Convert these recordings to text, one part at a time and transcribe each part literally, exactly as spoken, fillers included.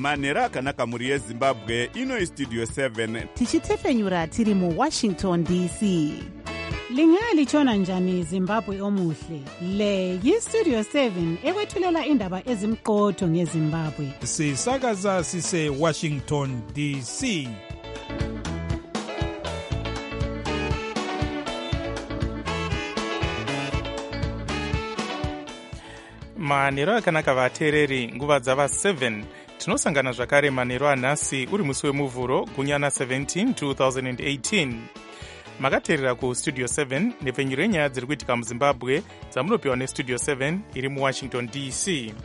manhero akanaka mhuri yezimbabwe. Ino istudio seven tichitefenyura tiri muwashington D C. Lingalitshona njani Zimbabwe omuhle? Le yistudio seven ekwethulela indaba ezimqotho ngeZimbabwe. Sisakaza sise Washington D C. Manhero akanaka vateereri, nguva dzava seven. Tinosangana zvakare manhero anhasi uri musi wemuvhuro gunyana seventeen two thousand eighteen. Makateerera kustudio seven nepfenyuro yenyaya dziri kuitika muZimbabwe dzamunopiwa nestudio seven iri muWashington D C.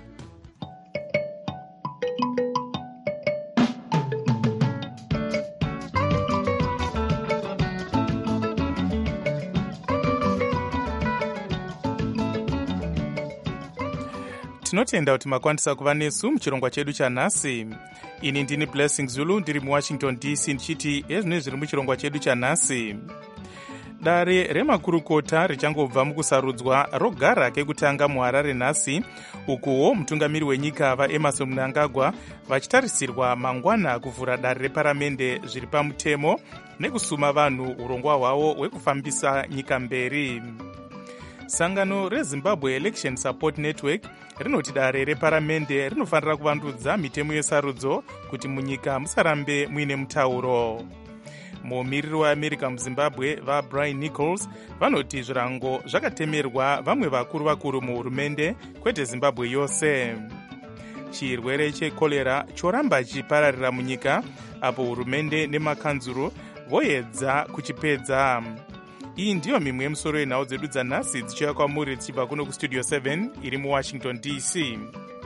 Tinotenda kuti makwanisa kuva nesu muchirongwa chedu chanhasi. Ini ndini Blessing Zulu ndiri muWashington D C ndichiti ezvino zviri muchirongwa chedu chanhasi. Dare remakurukota richangobva mukusarudzwa rogara kekutanga muHarare nhasi, ukuwo mutungamiri wenyika vaEmmerson Mnangagwa vachitarisirwa mangwana kuvhura dare reparamende zviri pamutemo nekusuma vanhu urongwa hwavo hwekufambisa nyika mberi. Sangano reZimbabwe Election Support Network rinoti dare reparamende rinofanira kuvandudza mitemo yesarudzo kuti munyika musarambe muine mutauro. Mumiriri weAmerica muZimbabwe vaBrian Nichols vanoti zvirango zvakatemerwa vamwe vakuru vakuru muhurumende kwete Zimbabwe yose. Chirwere chekolera choramba chipararira munyika apo hurumende nemakanzuro voedza kuchipedza. Iyi ndiyo mimwe yemusoro yenhau dzedu dzanhasi dzichiuya kwamuri dzichibva kuno kustudio seven iri muWashington D C.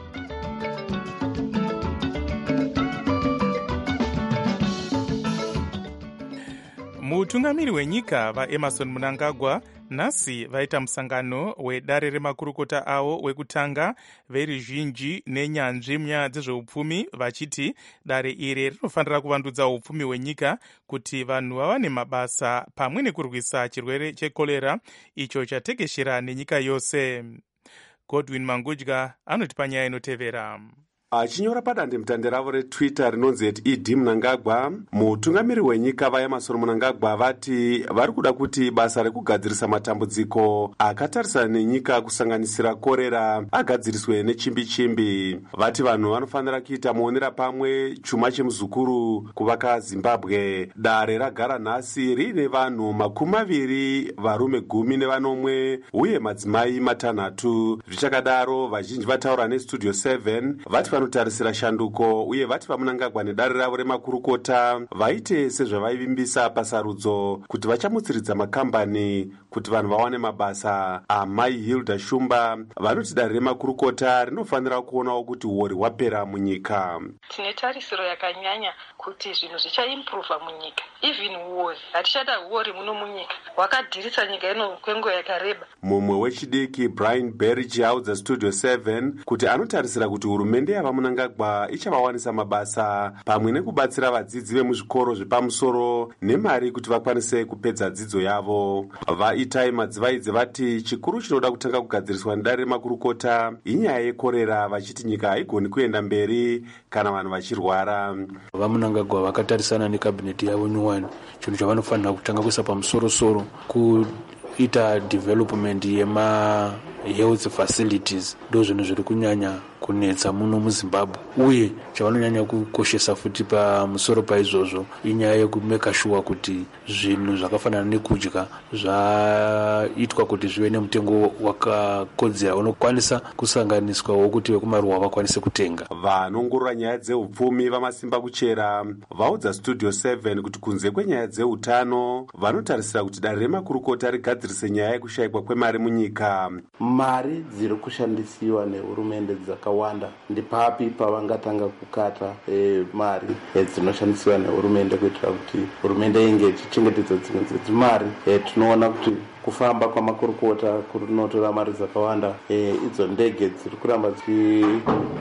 Mutungamiri wenyika vaEmmerson Mnangagwa nhasi vaita musangano wedare remakurukota avo wekutanga veruzhinji nenyanzvi munyaya dzezveupfumi vachiti dare iri rinofanira kuvandudza upfumi hwenyika kuti vanhu vawane mabasa pamwe nekurwisa chirwere chekolera icho chatekeshera nenyika yose. Godwin Mangudya anoti panyaya inotevera. Achinyora padandemutande ravo retwitter rinonzi at ed Mnangagwa, mutungamiri wenyika vaEmmerson Mnangagwa vati vari kuda kuti basa rekugadzirisa matambudziko akatarisana nenyika kusanganisira korera agadziriswe nechimbi-chimbi. Vati vanhu vanofanira kuita muonera pamwe chuma chemuzukuru kuvaka Zimbabwe. Dare ragara nhasi riine vanhu makumi maviri, varume gumi nevanomwe uye madzimai matanhatu. Zvichakadaro vazhinji vataura nestudio seven vati vanotarisira shanduko uye vati vaMnangagwa nedare ravo remakurukota vaite sezvavaivimbisa pasarudzo kuti vachamutsiridza makambani kuti vanhu vawane mabasa. Amai Hilda Shumba vanoti dare remakurukota rinofanira kuonawo kuti huori hwapera munyika. Tine tarisiro yakanyanya kuti zvinhu zvichaimprova munyika. Even huori hatichada huori muno munyika hwakadhirisa nyika ino kwenguva yakareba. Mumwe wechidiki Brian Berich audza studio seven kuti anotarisira kuti hurumende yava Mnangagwa ichavawanisa mabasa pamwe nekubatsira vadzidzi vemuzvikoro zvepamusoro nemari kuti vakwanise kupedza dzidzo yavo. Vaitai madzivaidzi vati chikuru chinoda kutanga kugadziriswa nedare remakurukota inyaya yekorera, vachiti nyika haigoni kuenda mberi kana vanhu vachirwara. VaMnangagwa vakatarisana nekabineti yavo nyuwani chinhu chavanofanira kutanga kuisa pamusoro-soro kuita development yema health facilities. Ndo zvinhu zviri kunyanya kunetsa muno muZimbabwe uye chavanonyanya kukoshesa futi pamusoro paizvozvo inyaya yekumeka shuwa kuti zvinhu zvakafanana nekudya zvaitwa kuti zvive nemutengo wakakodzera unokwanisa kusanganiswawo kuti vekumaruwa vakwanise kutenga. Vanongorora nyaya dzeupfumi vamasimba kuchera vaudza studio seven kuti kunze kwenyaya dzeutano vanotarisira kuti dare remakurukota rigadzirise nyaya yekushayikwa kwemari munyika. Mari dziri kushandisiwa nehurumende dzakawanda ndipapi pavangatanga kukata e, mari e, dzinoshandisiwa nehurumende kuitira kuti hurumende inge ichichengetedza dzimwe dzemari. E, tinoona kuti kufamba kwamakurukota kunotora mari dzakawanda. E, idzo ndege dziri kuramba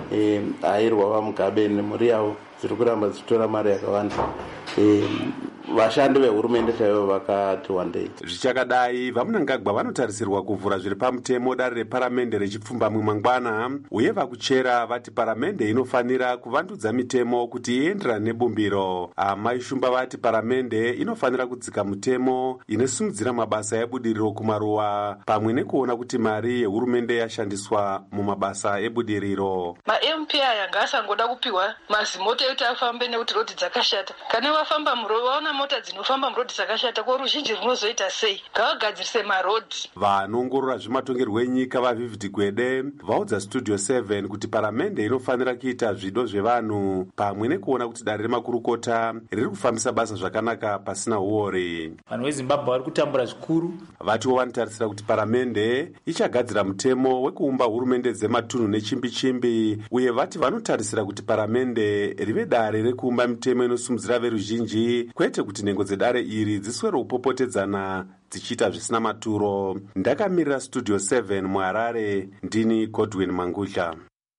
dzichihayirwa e, vaMugabe nemhuri yavo dziri kuramba dzichitora mari yakawanda. E, vashandi vehurumende chaivo vakati wandei. Zvichakadai, vaMnangagwa vanotarisirwa kuvhura zviri pamutemo dare reparamende rechipfumbamwe mangwana, uye vakuchera vati paramende inofanira kuvandudza mitemo kuti ienderane nebumbiro. Amai Shumba vati paramende inofanira kudzika mutemo inosimudzira mabasa ebudiriro kumaruwa pamwe nekuona kuti mari yehurumende yashandiswa mumabasa ebudiriro. Ma-M P aya ngaasangoda kupiwa mazimota ekuti afambe nekuti rodhi dzakashata. Kana wafamba murodhi waona mota dzinofamba murodhi dzakashata, ko ruzhinji runozoita sei? Ngavagadzirise marodhi. Vanoongorora zvematongerwo enyika vaVivid Gwede vaudza Studio seven kuti paramende inofanira kuita zvido zvevanhu pamwe nekuona kuti dare remakurukota riri kufambisa basa zvakanaka pasina uore. Vanhu veZimbabwe vari kutambura zvikuru. Vatiwo vanotarisira kuti paramende ichagadzira mutemo wekuumba hurumende dzematunhu nechimbi-chimbi, uye vati vanotarisira kuti paramende rive dare rekuumba mitemo inosimudzira veruzhinji, kwete kuti nhengo dzedare iri dziswere kupopotedzana dzichiita zvisina maturo. Ndakamirira Studio seven muHarare, ndini Godwin Mangudla.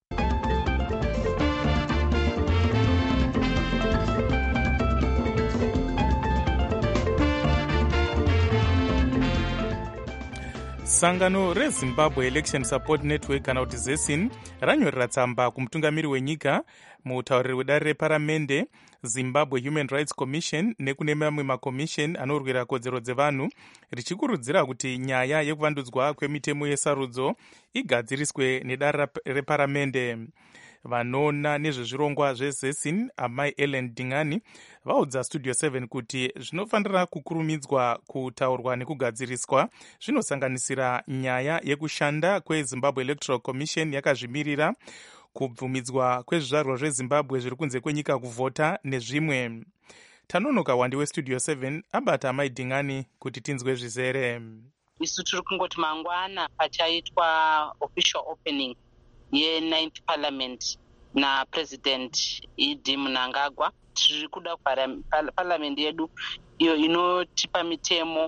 Sangano reZimbabwe Election Support Network kana kuti ZESIN ranyorera tsamba kumutungamiri wenyika, mutauriri wedare reparamende, Zimbabwe Human Rights Commission nekune mamwe makomisheni anorwira kodzero dzevanhu, richikurudzira kuti nyaya yekuvandudzwa kwemitemo yesarudzo igadziriswe nedare reparamende. Vanoona nezvezvirongwa zveZESIN amai Ellen Dingani vaudza Studio seven kuti zvinofanira kukurumidzwa kutaurwa nekugadziriswa zvinosanganisira nyaya yekushanda kweZimbabwe Electoral Commission yakazvimirira, kubvumidzwa kwezvizvarwa zveZimbabwe zviri kunze kwenyika kuvhota nezvimwe. Tanonoka wandi weStudio seven abata amai Dingani kuti tinzwe zvizere. Isu tiri kungoti mangwana pachaitwa official opening ye-ninth parliament na president E D Mnangagwa. Tiri kuda parliament yedu iyo inotipa mitemo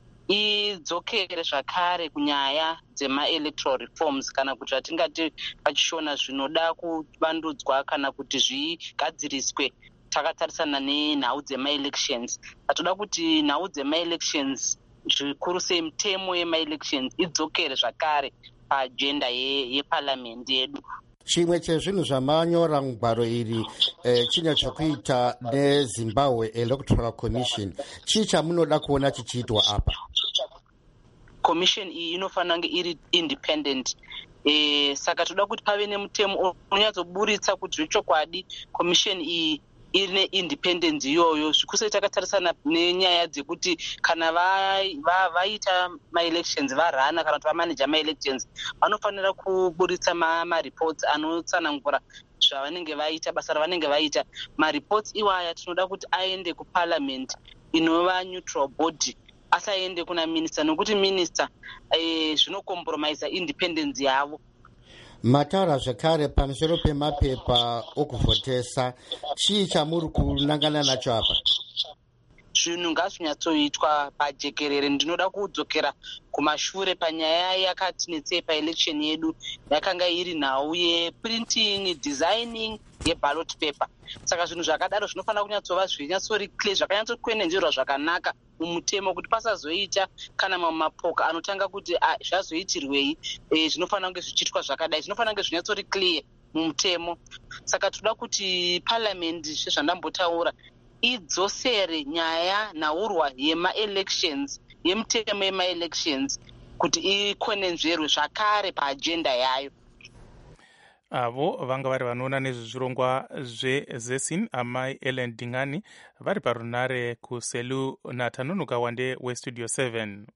idzokere zvakare kunyaya dzema-electoral reforms, kana kuti atingati pachishona zvinoda kuvandudzwa kana kuti zvigadziriswe takatarisana nenhau dzema-elections. Atoda kuti nhau dzema-elections zvikuru sei mitemo yema-elections idzokere zvakare paagenda yeparliament yedu. Chimwe chezvinhu zvamanyora mugwaro iri eh, chine chokuita neZimbabwe Electoral Commission. Chii chamunoda kuona chichiitwa apa? Commission iyi inofanira kunge iri independent. Eh, saka toda kuti pave nemutemo unonyatsoburitsa kuti zvechokwadi commission iyi ine independence iyoyo, zvikusei takatarisana nenyaya dzekuti kana vaita ma-elections varana kana kuti vamanager ma-elections vanofanira kuburitsa ma-reports anotsanangura zvavanenge vaita, basa ravanenge vaita. Ma-reports iwaya tinoda kuti aende kuparliament inova neutral body, asaende kuna minister, nokuti minister eh, zvinokompromisa independence yavo. Mataura zvakare pamusoro pemapepa okuvhotesa, chii chamuri kunangana nacho apa? Zvinhu ngazvinyatsoitwa pajekerere. Ndinoda kudzokera kumashure panyaya yakatinetsei paelection yedu, yakanga iri nhau yeprinting, designing yeballot paper. Saka zvinhu zvakadaro zvinofanira kunyatsova zvinyatsori clear, zvakanyatsokwenenzverwa zvakanaka mumutemo kuti pasazoita kana mamwe mapoka anotanga kuti zvazoitirwei. E, zvinofanira kunge zvichiitwa zvakadai, zvinofanira kunge zvinyatsori clear mumutemo. Saka toda kuti parliament, sezvandambotaura, idzosere nyaya nhaurwa yema-elections, yemitemo yema-elections kuti ikwenenzverwe zvakare paagenda yayo. Avo vanga vari vanoona nezvezvirongwa zveZESIN amai Ellen Dingani vari parunare kuselu naTanonoka wande weStudio seven.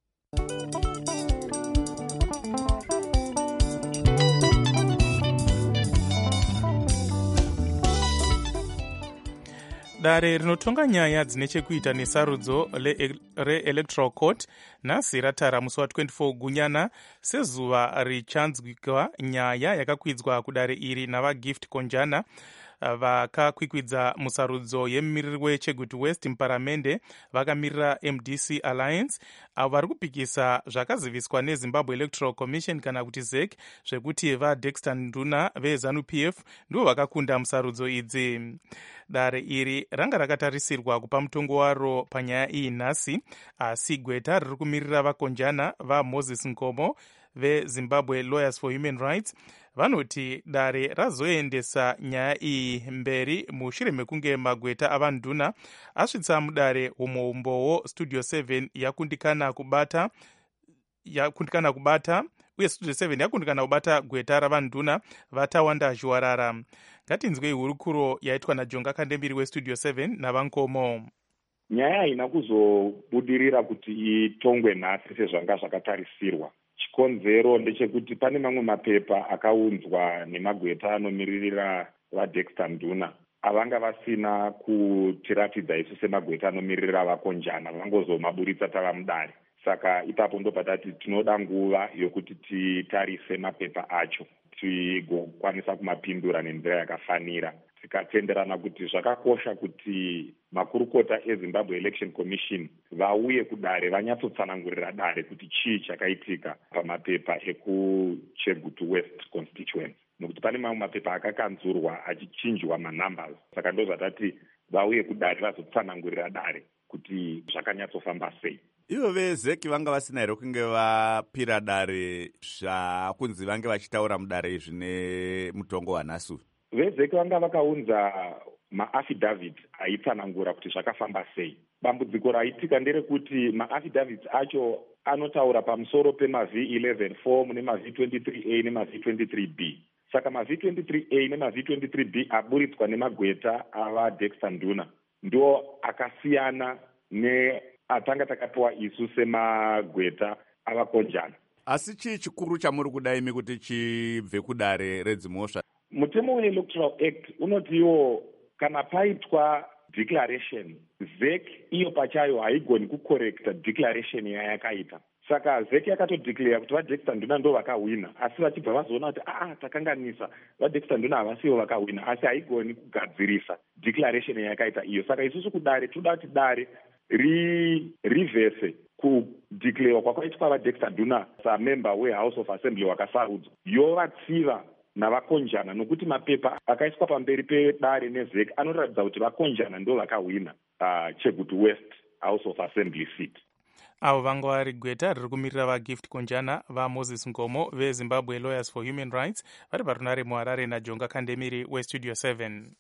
Dare rinotonga nyaya dzine chekuita nesarudzo re-electoral court nhasi ratara musi wa24 gunyana sezuva richanzwikwa nyaya yakakwidzwa kudare iri navaGift Konjana, vakakwikwidza musarudzo yemumiriri wechegutu west muparamende vakamirira M D C Alliance, avo vari kupikisa zvakaziviswa neZimbabwe Electoral Commission kana kuti Z E C zvekuti vaDexter Nduna veZANU P F ndivo vakakunda musarudzo idzi. Dare iri ranga rakatarisirwa kupa mutongo waro panyaya iyi nhasi, asi gweta riri kumirira vakonjana vaMoses Nkomo veZimbabwe Lawyers for Human Rights vanoti dare razoendesa nyaya iyi mberi mushure mekunge magweta avanduna asvitsa mudare umoumboo Studio seven yakundikana kubata yakundikana kubata uye Studio seven yakundikana kubata gweta ravanduna vatawanda Zhuwarara. Ngatinzwei hurukuro yaitwa naJonga Kandemiri weStudio seven navankomo. Nyaya haina kuzobudirira kuti itongwe nhasi sezvanga zvakatarisirwa. Chikonzero ndechekuti pane mamwe mapepa akaunzwa nemagweta anomiririra vaDexter Nduna avanga vasina kutiratidza isu semagweta anomiririra vakonjana, vangozomaburitsa tava mudare. Saka ipapo ndopatati tinoda nguva yokuti titarise mapepa acho tigokwanisa kumapindura nenzira yakafanira. Tikatenderana kuti zvakakosha kuti makurukota eZimbabwe Election Commission vauye kudare vanyatsotsanangurira dare kuti chii chakaitika pamapepa ekuChegutu West constituency, nokuti pane mamwe mapepa akakanzurwa achichinjwa manumbers. Saka ndozvatati vauye kudare vazotsanangurira dare kuti zvakanyatsofamba sei. Ivo veZeki vanga vasina here kunge vapira dare zvakunzi vange vachitaura mudare izvi nemutongo wanhasi? VeZeki vanga vakaunza maaffidavit aitsanangura kuti zvakafamba sei. Dambudziko raitika nderekuti maaffidavits acho anotaura pamusoro pemaV eleven form nemaV twenty-three A nemaV twenty-three B. Saka maV twenty-three A nemaV twenty-three B aburitswa nemagweta avaDexter Nduna ndo akasiyana ne atanga takapiwa isu semagweta avakonjana. Asi chii chikuru chamuri kuda imi kuti chibve kudare redzimhosva? Mutemo weElectoral Act unotiwo kana paitwa declaration, Z E C iyo pachayo haigoni kukorekta declaration yayakaita. Saka Z E C yakatodeclare kuti vaDexter Nduna ndo vakawina, asi vachibva vazoona kuti ah takanganisa vaDexter Nduna havasiwo vakawina, asi haigoni kugadzirisa declaration yayakaita iyo. Saka isusu kudare toda kuti dare ri reverse kudeclare kwakaitwa vaDexter Nduna samember weHouse of Assembly wakasarudzwa yovatsiva navakonjana, nokuti mapepa akaiswa pamberi pedare neZ E C anoratidza kuti vakonjana ndo vakawina uh, Chegutu West House of Assembly seat. Avo vanga vari gweta riri kumirira vaGift Konjana vaMoses Nkomo veZimbabwe Lawyers for Human Rights vari parunare muHarare naJonga Kandemiri weStudio seven.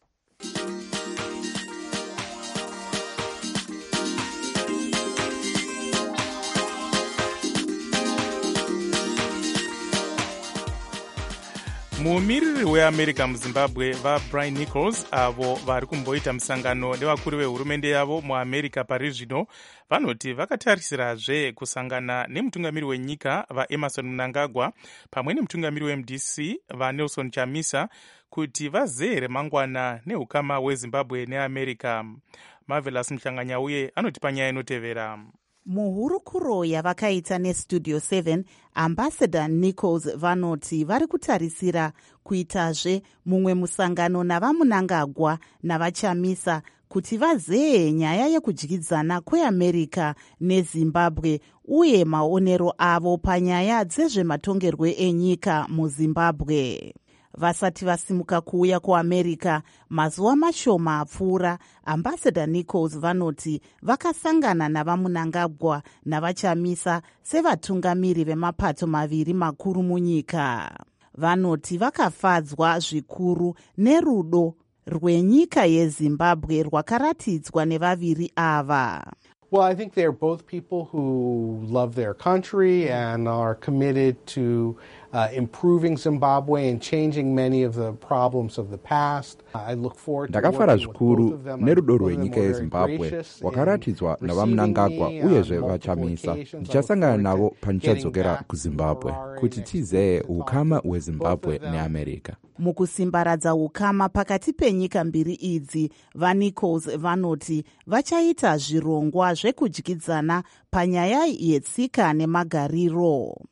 Mumiriri weAmerica muZimbabwe vaBrian Nichols avo vari kumboita musangano nevakuru vehurumende yavo muAmerica pari zvino vanoti vakatarisirazve kusangana nemutungamiri wenyika vaEmerson Mnangagwa pamwe nemutungamiri weM D C vaNelson Chamisa kuti vazere mangwana neukama hweZimbabwe neAmerica. Marvelous Mhlanganyauye anoti panyaya inotevera. Muhurukuro yavakaita neStudio seven, Ambassador Nichols vanoti vari kutarisira kuitazve mumwe musangano navaMnangagwa navaChamisa kuti vazeye nyaya yekudyidzana kweAmerica neZimbabwe uye maonero avo panyaya dzezvematongerwe enyika muZimbabwe. Vasati vasimuka kuuya kuAmerica mazuva mashoma apfuura, Ambassador Nichols vanoti vakasangana navaMnangagwa navaChamisa sevatungamiri vemapato maviri makuru munyika. Vanoti vakafadzwa zvikuru nerudo rwenyika yeZimbabwe rwakaratidzwa nevaviri ava. Well, I think they're both people who love their country and are committed to uh, improving Zimbabwe and changing many of the problems of the past. I look forward to ndakafara zvikuru nerudo rwenyika yeZimbabwe rwakaratidzwa navaMnangagwa uyezve vaChamisa. Ndichasangana navo pandichadzokera kuZimbabwe kuti tizeye ukama hweZimbabwe neAmerica. Mukusimbaradza ukama pakati penyika mbiri idzi, vaNichols vanoti vachaita zvirongwa zvekudyidzana panyaya yetsika nemagariro.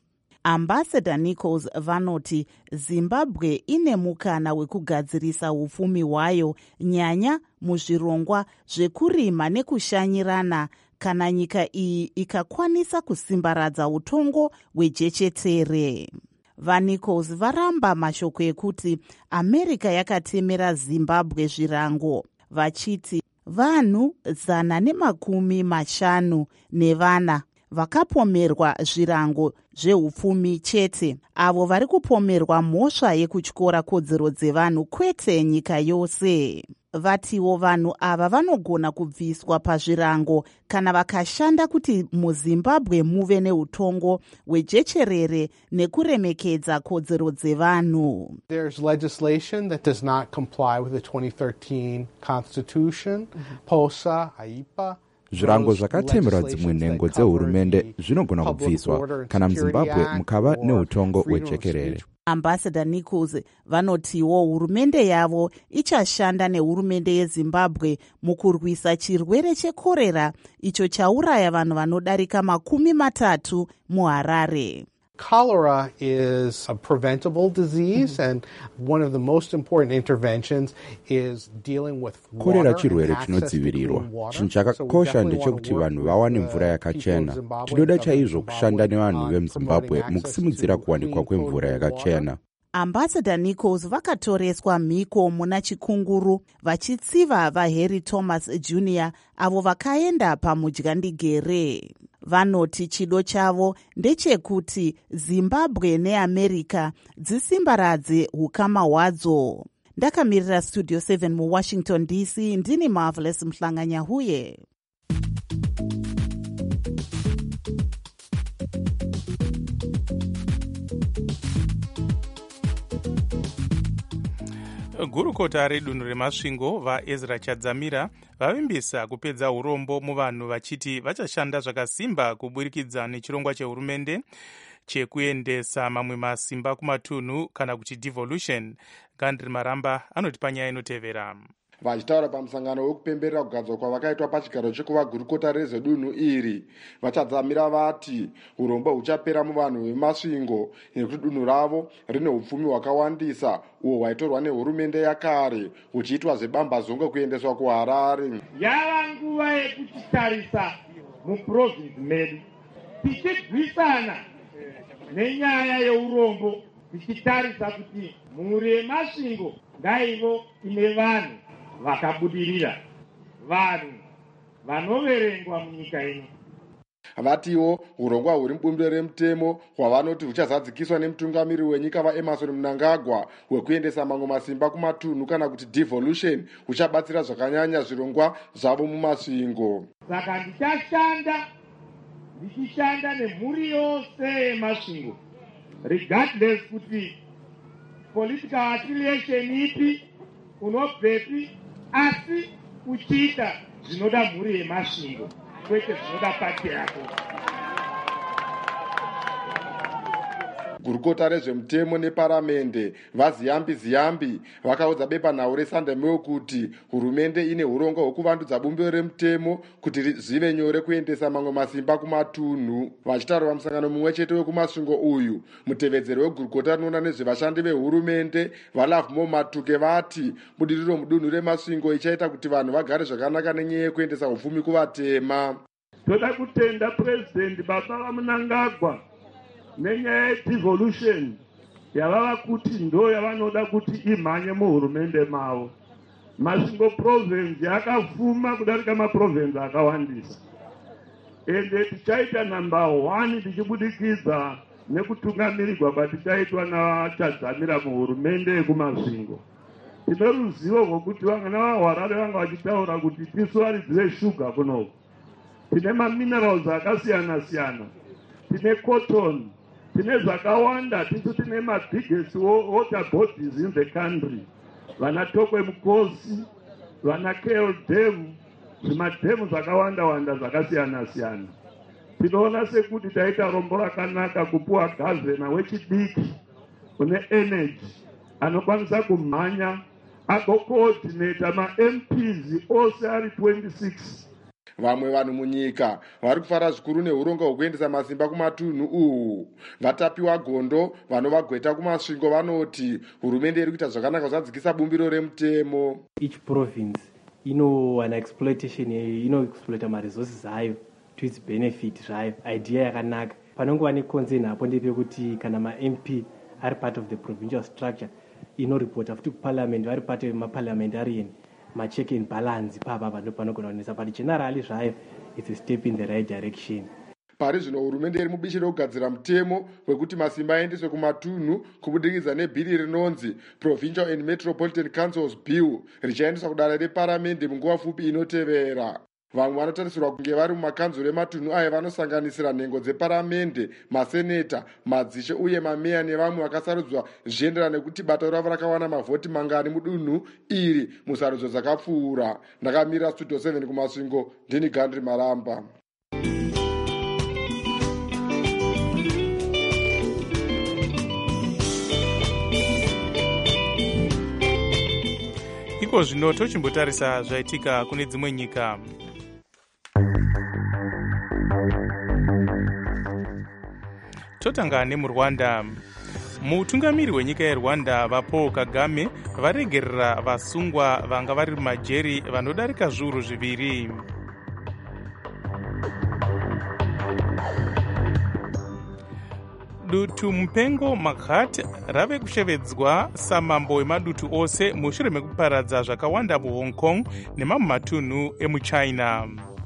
Ambassador Nichols vanoti Zimbabwe ine mukana wekugadzirisa upfumi hwayo nyanya muzvirongwa zvekurima nekushanyirana kana nyika iyi ikakwanisa kusimbaradza utongo hwejechetere. VaNichols varamba mashoko ekuti America yakatemera Zimbabwe zvirango vachiti vanhu zana nemakumi mashanu nevana vakapomerwa zvirango zveupfumi chete, avo vari kupomerwa mhosva yekutyora kodzero dzevanhu kwete nyika yose. Vatiwo vanhu ava vanogona kubviswa pazvirango kana vakashanda kuti muZimbabwe muve neutongo hwejecherere nekuremekedza kodzero dzevanhu. There's legislation that does not comply with the twenty thirteen Constitution, mm-hmm. POSA, AIPA. Zvirango zvakatemerwa dzimwe nhengo dzehurumende zvinogona kubviswa kana muZimbabwe mukava neutongo hwejekerere. Ambassador Nichols vanotiwo hurumende yavo ichashanda nehurumende yeZimbabwe mukurwisa chirwere chekorera icho chauraya vanhu vanodarika makumi matatu muHarare. Cholera is a preventable disease, mm-hmm. and one of the most important interventions is dealing with water korera chirwere chinodzivirirwa. Chinhu chakakosha ndechekuti vanhu vawane mvura yakachena. Tinoda chaizvo kushanda nevanhu vemuZimbabwe mukusimudzira kuwanikwa kwemvura yakachena. Ambassador Nichols vakatoreswa mhiko muna chikunguru vachitsiva vaHarry Thomas Junior avo vakaenda pamudyandigere. Vanoti chido chavo ndechekuti Zimbabwe neAmerica dzisimbaradze hukama hwadzo. Ndakamirira Studio seven muWashington D C, ndini Marvelous Mhlanganyahuye. Gurukota redunhu remasvingo vaEzra Chadzamira vavimbisa kupedza urombo muvanhu vachiti vachashanda zvakasimba kuburikidza nechirongwa chehurumende chekuendesa mamwe masimba kumatunhu kana kuti devolution. Gandri Maramba anoti panyaya inotevera. Vachitaura pamusangano wekupemberera kugadzwa kwavakaitwa pachigaro chekuva gurukota rezvedunhu iri, Vachadzamira vati urombo huchapera muvanhu vemasvingo nekuti dunhu ravo rine upfumi hwakawandisa uho hwaitorwa nehurumende yakare huchiitwa zvebambazongo kuendeswa kuHarare. Yava nguva yekuchitarisa muprovinsi medu tichirwisana nenyaya yeurombo, tichitarisa kuti mhuri yemasvingo ngaivo ine vanhu vakabudirira, vanhu vanoverengwa munyika ino. Vatiwo urongwa huri mubumbiro remutemo hwavanoti huchazadzikiswa nemutungamiri wenyika vaEmmerson Mnangagwa hwekuendesa mamwe masimba kumatunhu kana kuti devolution huchabatsira zvakanyanya zvirongwa zvavo mumasvingo. Saka ndichashanda ndichishanda nemhuri yose yemasvingo regardless kuti political affiliation ipi unobvepi, asi uchiita zvinoda mhuri yemasvingo kwete zvinoda pati yako. Gurukota rezvemutemo neparamende vaZiyambi Ziyambi vakaudza bepanhau reSunday Mail kuti hurumende ine urongwa hwekuvandudza bumbiro remutemo kuti zvive nyore kuendesa mamwe masimba kumatunhu. Vachitaura pamusangano mumwe chete wekumasvingo uyu, mutevedzeri wegurukota rinoona nezvevashandi vehurumende vaLovemore Matuke vati budiriro mudunhu remasvingo ichaita kuti vanhu vagare zvakanaka nenyaya yekuendesa upfumi kuvatema. Toda kutenda President Baba vaMnangagwa nenyaya yedevolution yavava kuti ndo yavanoda kuti imhanye muhurumende mavo. Masvingo province yakafuma kudarika maprovince akawandisa, ende tichaita number one tichibudikidza nekutungamirirwa kwatichaitwa naChadzamira muhurumende yekumasvingo. Tine ruzivo rwokuti vana vaHarare vanga vachitaura kuti tisu varidzire shuga kunoku. Tine maminerals akasiyana siyana, tine cotton, tine zvakawanda. Tisu tine mabiggest water bodies in the country, vana Tokwe Mukosi, vana K L Dam, zvimadhemu zvakawanda wanda zvakasiyana siyana. Tinoona sekuti taita rombo rakanaka kupuwa gavhena wechidiki une energy anokwanisa kumhanya agocoordinata ma-M Ps ose ari twenty-six vamwe vanhu munyika vari kufara zvikuru neurongo hwekuendesa masimba kumatunhu uhu. Vatapiwa gondo vanovagweta kumasvingo vanoti hurumende iri kuita zvakanaka kuzadzikisa bumbiro remutemo. Each province inowana exploitation, inoexploita maresources ayo to its benefit zvayo. Idea yakanaka. Panongova neconcern hapo ndepekuti kana ma-M P ari part of the provincial structure inoripota futi kuparliament vari part yemaparliamentarian ma-check and balance papa pano panogona kunesa, but generally zvayo it's a step in the right direction. Pari zvino hurumende iri mubishi rekugadzira mutemo wekuti masimba aendeswe kumatunhu kubudikidza nebhiri rinonzi Provincial and Metropolitan Councils Bill richaendeswa kudare reparamende munguva pfupi inotevera. Vamwe vanotarisirwa kunge vari mumakanzuro ematunhu aya vanosanganisira nhengo dzeparamende, maseneta, madzishe uye mameya nevamwe vakasarudzwa zvichienderana nekuti bato ravo rakawana mavhoti mangani mudunhu iri musarudzo dzakapfuura. Ndakamira Studio seven kumasvingo, ndini Gandri Maramba. Iko zvino tochimbotarisa zvaitika kune dzimwe nyika. Totanga nemuRwanda. Mutungamiri wenyika yeRwanda vaPaul Kagame varegerera vasungwa vanga vari mumajeri vanodarika zviuru zviviri. Dutu mupengo Maghat rave kushevedzwa samambo wemadutu ose mushure mekuparadza zvakawanda muHong Kong nemamwe matunhu emuChina.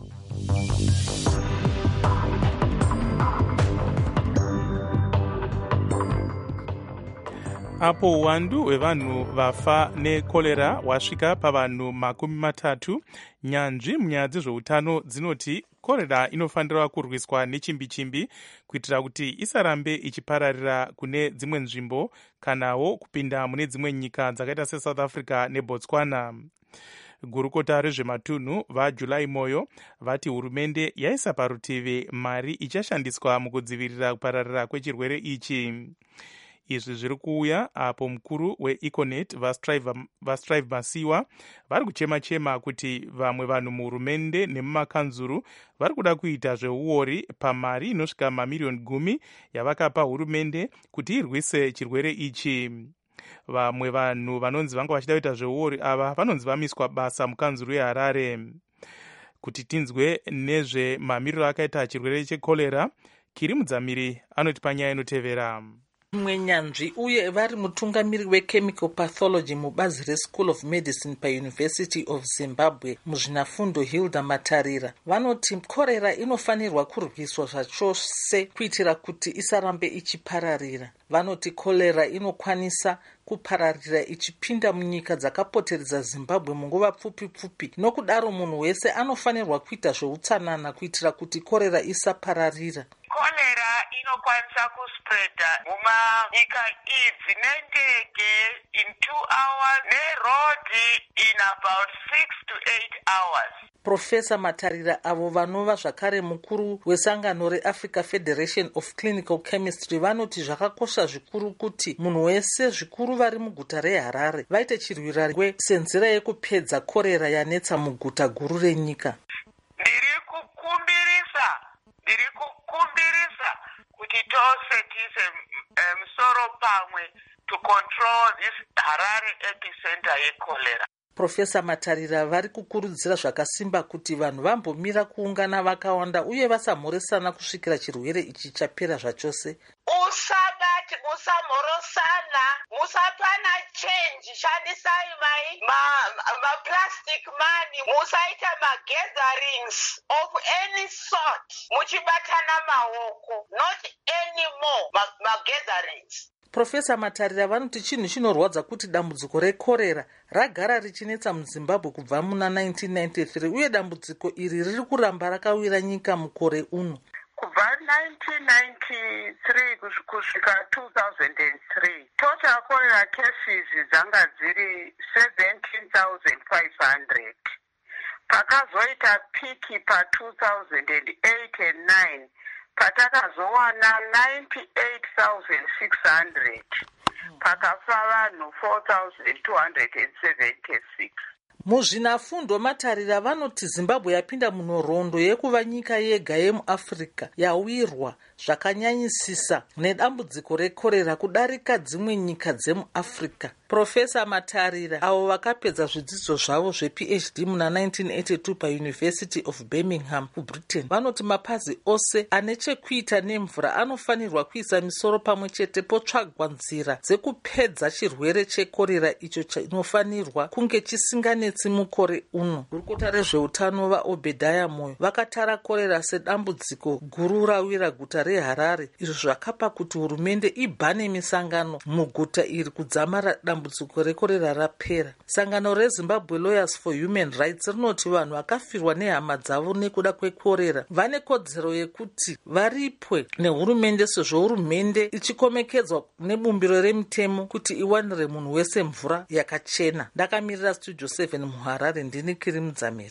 Apo uwandu hwevanhu vafa nekorera wasvika pavanhu makumi matatu, nyanzvi munyaya dzezveutano dzinoti korera inofanirwa kurwiswa nechimbi chimbi kuitira kuti isarambe ichipararira kune dzimwe nzvimbo kanawo kupinda mune dzimwe nyika dzakaita seSouth Africa neBotswana. Gurukota rezvematunhu vaJulai Moyo vati hurumende yaisa parutivi mari ichashandiswa mukudzivirira kupararira kwechirwere ichi. Izvi zviri kuuya apo mukuru weEconet vaStrive Masiwa vari kuchema-chema kuti vamwe vanhu muhurumende nemumakanzuru vari kuda kuita zveuori pamari inosvika mamiliyoni gumi yavakapa hurumende kuti irwise chirwere ichi. Vamwe vanhu vanonzi vanga vachida kuita zveuori ava vanonzi vamiswa basa mukanzuru yeHarare. Kuti tinzwe nezvemamiriro akaita chirwere chekorera, Kiri Mudzamiri anoti panyaya inotevera. Mumwe nyanzvi uye vari mutungamiri wechemical pathology mubazi reschool of medicine pauniversity of Zimbabwe muzvinafundo Hilda Matarira vanoti korera inofanirwa kurwiswa zvachose kuitira kuti isarambe ichipararira. Vanoti korera inokwanisa kupararira ichipinda munyika dzakapoteredza Zimbabwe munguva pfupi pfupi. Nokudaro munhu wese anofanirwa kuita zveutsanana kuitira kuti korera isapararira. Korera inokwanisa kuspreada mumanyika idzi nendege in two hours nerodi in about six to eight hours. Profesa Matarira avo vanova zvakare mukuru wesangano reAfrica Federation of Clinical Chemistry vanoti zvakakosha zvikuru kuti munhu wese zvikuru vari muguta reHarare vaite chirwirarwe senzira yekupedza korera yanetsa muguta guru renyika. Ndiri kukumbirisa ndiri kukumbirisa kuti tose tise musoro pamwe to control this Harare epicenter yekolera. Profesa Matarira vari kukurudzira zvakasimba kuti vanhu vambomira kuungana vakawanda uye vasamhoresana kusvikira chirwere ichi chapera zvachose. Usabati, musamhorosana, musapana change, shandisai mai ma-plastic money, musaita ma-gatherings of any sort, muchibatana maoko, not anymore ma-gatherings. Profesa Matarira vanoti chinhu chinorwadza kuti dambudziko rekorera ragara richinetsa muZimbabwe kubva muna nineteen ninety-three uye dambudziko iri riri kuramba rakawira nyika mukore uno. Kubva nineteen ninety-three kusvika two thousand three total cholera cases dzanga dziri seventeen thousand five hundred. Pakazoita piki pa two thousand eight and nine patakazowana ninety-eight thousand six hundred. Pakafa vanhu four thousand two hundred seventy-six. Muzvinafundo Matarira vanoti Zimbabwe yapinda munhoroondo yekuva nyika yega yemuAfrica yawirwa zvakanyanyisisa nedambudziko rekorera kudarika dzimwe nyika dzemuAfrica. Profesa Matarira, avo vakapedza zvidzidzo zvavo zvePhD muna nineteen eighty-two paUniversity of Birmingham kuBritain, vanoti mapazi ose ane chekuita nemvura anofanirwa kuisa misoro pamwe chete potsvagwa nzira dzekupedza chirwere chekorera icho chinofanirwa kunge chisinganetsi mukore uno. Gurukota rezveutano vaObedhaya Moyo vakatara korera sedambudziko guru rawira guta reHarare, izvo zvakapa kuti hurumende ibhane misangano muguta iri kudzamara dambudziko rekorera rapera. Sangano reZimbabwe Lawyers for Human Rights rinoti vanhu vakafirwa nehama dzavo nekuda kwekorera vane kodzero yekuti varipwe nehurumende, sezvo hurumende ichikomekedzwa nebumbiro remutemo kuti iwanire munhu wese mvura yakachena. Ndakamirira Studio seven muHarare, ndini Kiri Mudzamiri.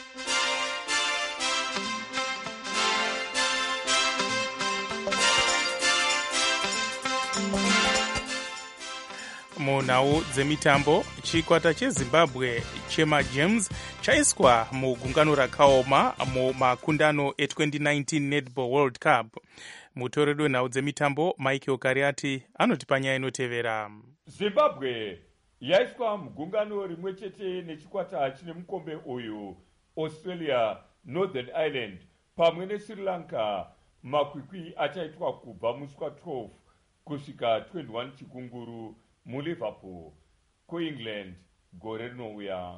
munhau dzemitambo, chikwata chezimbabwe chemaGems chaiswa mugungano rakaoma mumakundano e-twenty nineteen Netball World Cup. Mutoreri wenhau dzemitambo Michael Kariati anoti panyaya inotevera. Zimbabwe yaiswa mugungano rimwe chete nechikwata chine mukombe uyu Australia, Northern Ireland pamwe neSri Lanka. Makwikwi achaitwa kubva musi wa twelve kusvika twenty-one chikunguru muLiverpool kuEngland gore rinouya.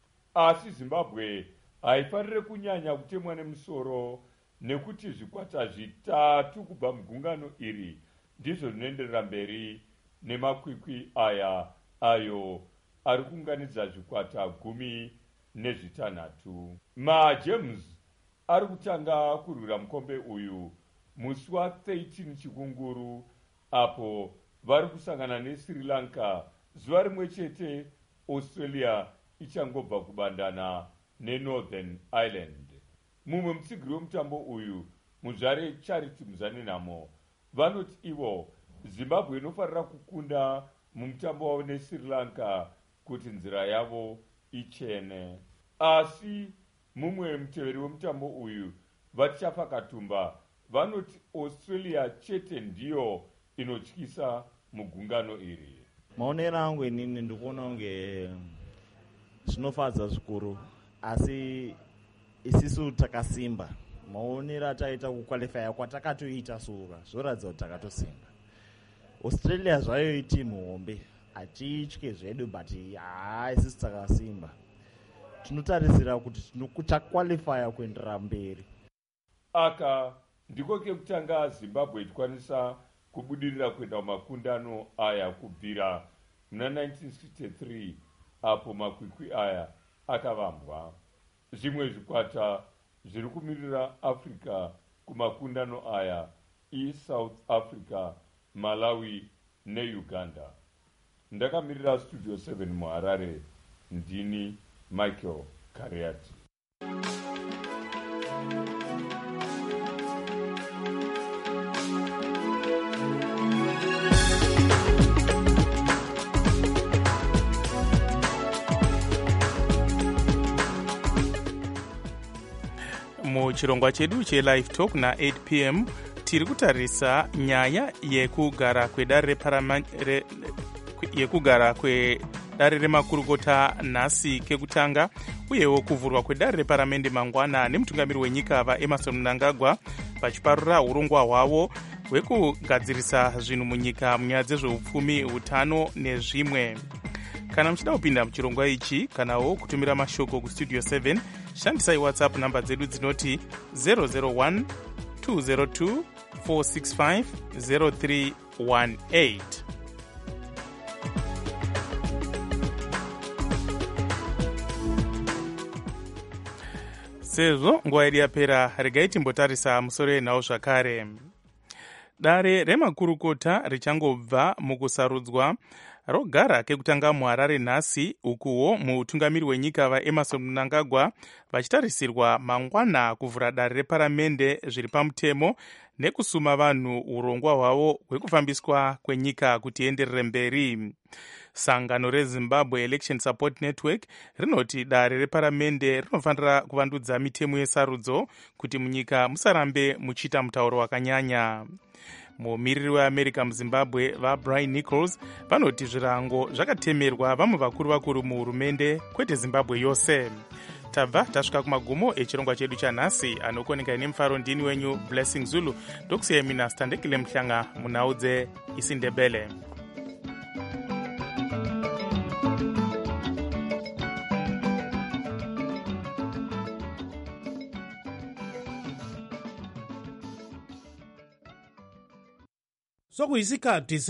Asi Zimbabwe haifanire kunyanya kutemwa nemusoro nekuti zvikwata zvitatu kubva mugungano iri ndizvo zvinoenderera mberi nemakwikwi aya ayo ari kuunganidza zvikwata gumi nezvitanhatu. MaGems ari kutanga kurwira mukombe uyu musi wa thirteen chikunguru, apo vari kusangana neSri Lanka zuva rimwe chete Australia ichangobva kubandana neNorthern Ireland. Mumwe mutsigiri wemutambo uyu, muzvare Charity Muzanenhamo, vanoti ivo Zimbabwe inofanira kukunda mumutambo wavo neSri Lanka kuti nzira yavo ichene. Asi mumwe muteveri wemutambo uyu, Vatichapa Katumba, vanoti Australia chete ndiyo inotyisa mugungano iri. Maonero angu inini ndikuona kunge zvinofadza zvikuru, asi isisu takasimba. Maonero ataita kuqualifya kwatakatoita sura zvoratidza kuti takatosimba. Australia zvayo itimu hombe, hatitye zvedu, but haa isisu takasimba. Tinotarisira kuti tinokuchaqualifya kuenderera mberi. Aka ndiko kekutanga Zimbabwe ichikwanisa kubudirira kuenda mumakundano aya kubvira muna nineteen sixty-three apo makwikwi aya akavambwa. Zvimwe zvikwata zviri kumirira Africa kumakundano aya iSouth Africa, Malawi neUganda. Ndakamirira Studio seven muHarare, ndini Michael Kariati. Muchirongwa chedu cheLive Talk na eight p m tiri kutarisa nyaya yekugara kwedare re yekugara kwedare remakurukota nhasi kekutanga, uyewo kuvhurwa kwedare reparamende mangwana nemutungamiri wenyika vaEmmerson Mnangagwa vachiparura urongwa hwavo hwekugadzirisa zvinhu munyika munyaya dzezveupfumi, utano nezvimwe. Kana muchida kupinda muchirongwa ichi kanawo kutumira mashoko kustudio seven, shandisai WhatsApp namba dzedu dzinoti zero zero one two zero two four six five zero three one eight. Sezvo nguva yedu yapera, regai timbotarisa musoro yenhau zvakare. Dare remakurukota richangobva mukusarudzwa rogara kekutanga muHarare nhasi, ukuwo mutungamiri wenyika vaEmmerson Mnangagwa vachitarisirwa mangwana kuvhura dare reparamende zviri pamutemo nekusuma vanhu urongwa hwavo hwekufambiswa kwenyika kuti ienderere mberi. Sangano reZimbabwe Election Support Network rinoti dare reparamende rinofanira kuvandudza mitemo yesarudzo kuti munyika musarambe muchiita mutauro wakanyanya. Mumiriri weAmerica muZimbabwe vaBrian Nichols vanoti zvirango zvakatemerwa vamwe vakuru vakuru muhurumende kwete Zimbabwe yose. Tabva tasvika kumagumo echirongwa chedu chanhasi. Anokoneka nemufaro ndini wenyu Blessing Zulu. Ndokusiyai mina Standekile Mhlanga munhau dzeIsindebele. Sokuyisikhathi